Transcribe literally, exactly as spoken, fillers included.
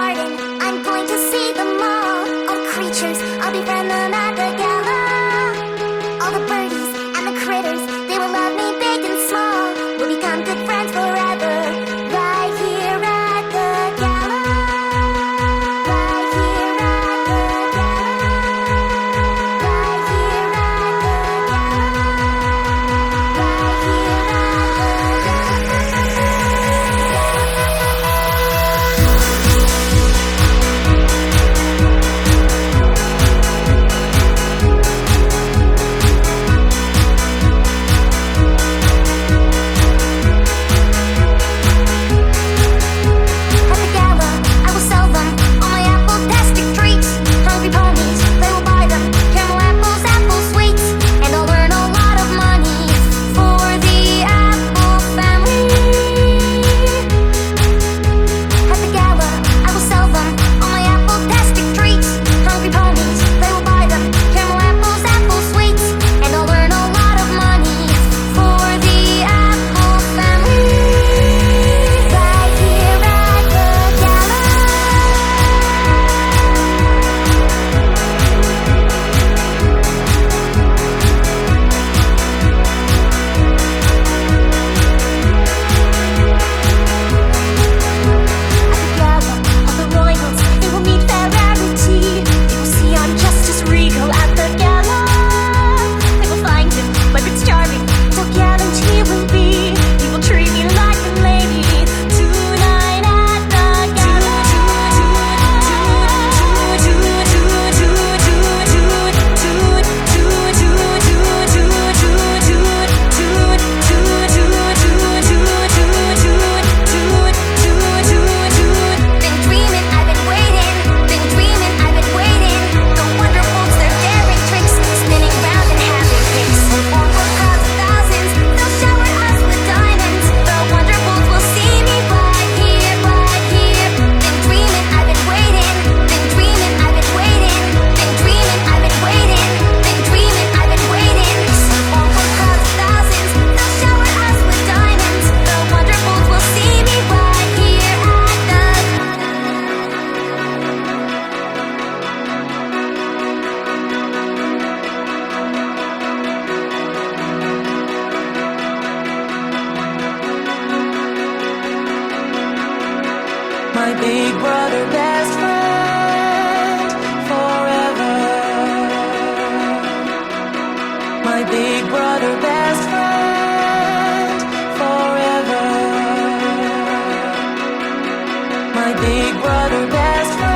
garden. I'm going to see them all. All the creatures, I'll befriend them at the gala. All the birdies and the critters, they will love me big and small. We'll become good friends forever. Right here at the gala. Right here at the gala. Right here at the gala. Right here at the gala. My big brother, best friend forever. My big brother, best friend forever. My big brother, best friend.